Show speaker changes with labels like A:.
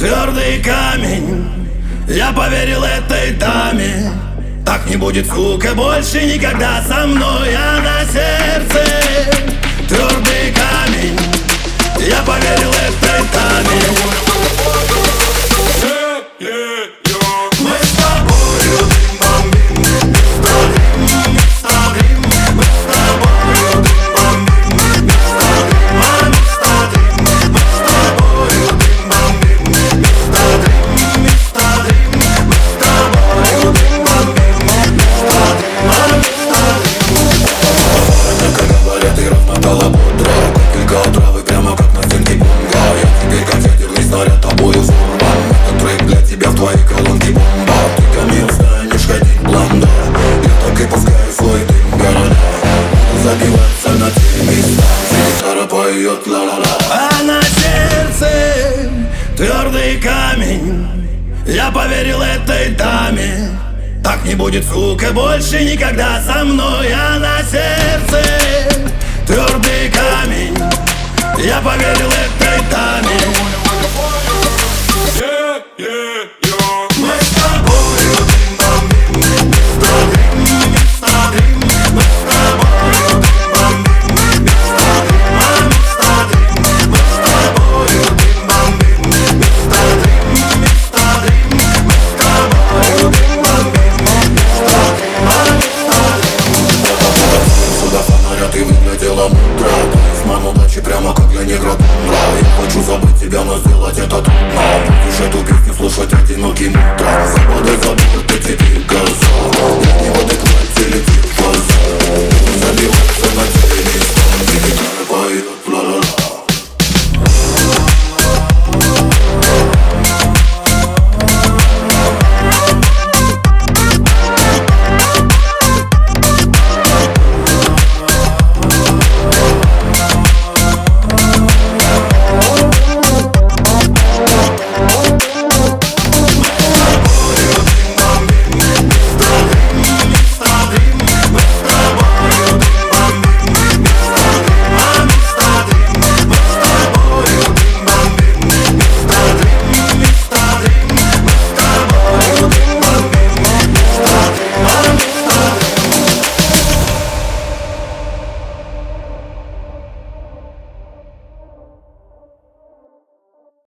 A: твердый камень. Я поверил этой даме. Так не будет, сука, больше никогда со мной. А на сердце твердый камень. Я поверил этой даме. Мы с тобою бомбим, мистер Дрим, мистер Дрим. Мы с тобою бомбим, мистер Дрим, мистер Дрим. Мы с тобою бомбим, мистер Дрим, мистер Дрим. Мы с тобою бомбим, мистер Дрим, мистер Дрим. Как говорят, и размотала бодро. Капелька отравы прямо как на стенке бомба. Я теперь как ядерный снаряд, тобою взорван. Этот трек для тебя в твоей колонке бомба. Ты ко мне станешь ходить блонда. Я так и пускаю свой дым города. Забиваться на те места, гитара поет ла-ла-ла. А на сердце твердый камень. Я поверил этой даме. Так не будет, сука, больше никогда со мной. А на сердце твердый камень. Я поверил этой даме. Мы с тобою бомбим, мистер Дрим, мистер Дрим. Мы с тобою бомбим, мистер Дрим, мистер Дрим. Мы с тобою бомбим, мистер Дрим, мистер Дрим. Мы с тобою бомбим, мистер Дрим, мистер Дрим. Сюда фонаря, ты выглядела мудро. Талисман удачи прямо как для негра тундра. Я хочу забыть тебя, но сделать это трудно. Будешь эту песню слушать одиноким утром. Забодай забор, ты теперь газа. Я не в адеквате, летит в глаза. Забиваться на те места.